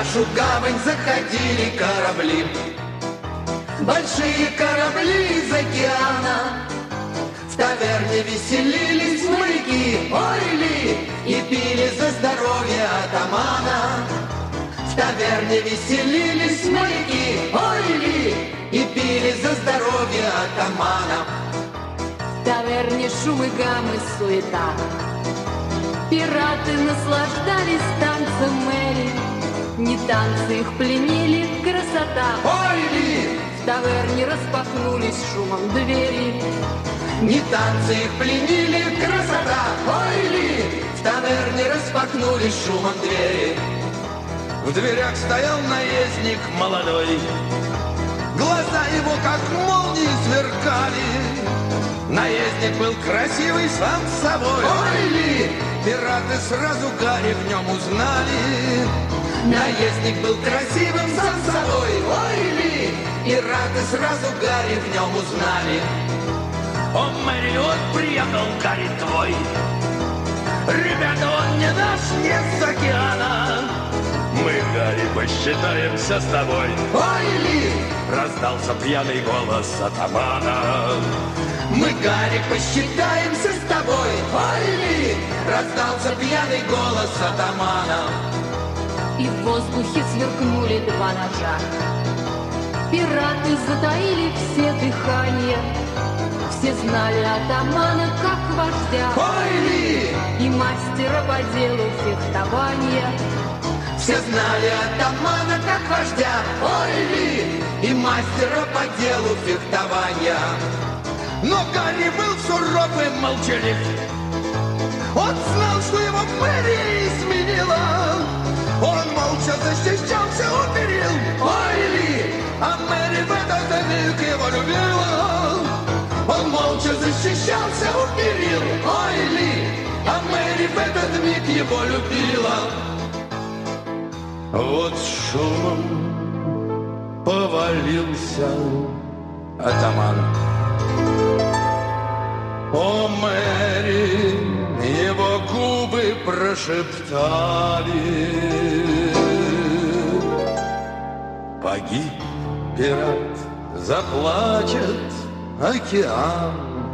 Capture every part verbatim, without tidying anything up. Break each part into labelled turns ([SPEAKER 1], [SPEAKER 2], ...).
[SPEAKER 1] нашу гавань заходили корабли. Большие корабли из океана, в таверне веселились моряки, ой ли, и пили за здоровье атамана. В таверне веселились моряки, ой ли, и пили за здоровье атамана.
[SPEAKER 2] В таверне шум и гам и суета, пираты наслаждались танцем Мэри. Не танцы их пленили, красота.
[SPEAKER 1] Ой ли!
[SPEAKER 2] В таверне распахнулись шумом двери.
[SPEAKER 1] Не танцы их пленили, красота. Ой ли! В таверне распахнулись шумом двери. В дверях стоял наездник молодой, глаза его как молнии сверкали. Наездник был красивый сам собой. Ой ли! Пираты сразу Гарри в нем узнали. Наездник был красивым сам собой. Ой ли! Пираты сразу Гарри в нем узнали.
[SPEAKER 3] О, Мэри, вот приехал Гарри твой. Ребята, он не наш, не с океана. Мы, Гарри, посчитаемся с тобой.
[SPEAKER 1] Ой ли!
[SPEAKER 3] Раздался пьяный голос атамана.
[SPEAKER 1] Мы, Гарри, посчитаемся с тобой. Ой ли! Раздался пьяный голос атамана.
[SPEAKER 2] И в воздухе сверкнули два ножа. Пираты затаили все дыхания. Все знали атамана как вождя.
[SPEAKER 1] Ой ли!
[SPEAKER 2] И мастера по делу фехтования.
[SPEAKER 1] Все знали атамана как вождя. Ой ли! И мастера по делу фехтования.
[SPEAKER 3] Но Гарри был суров и молчалив. Он знал, что его Мэри изменила. Он молча защищался у перил.
[SPEAKER 1] Ой ли!
[SPEAKER 3] А Мэри в этот миг его любила.
[SPEAKER 1] Он молча защищался у перил. Ой ли! А Мэри в этот миг его любила.
[SPEAKER 3] Вот шумом повалился атаман. О, Мэри, его губы прошептали. Погиб пират, заплачет океан,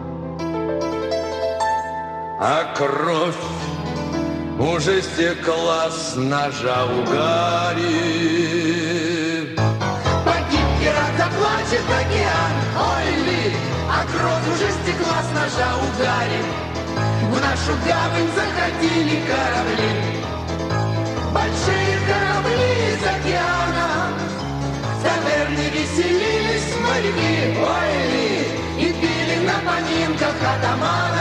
[SPEAKER 3] а кровь уже стекла с ножа у Гарри.
[SPEAKER 1] Погиб пират, заплачет океан. Ой ли! А кровь уже стекла с ножа у Гарри. В нашу гавань заходили корабли. Большие корабли из океана. В таверне веселились моряки. Ой ли! И пили на поминках атамана.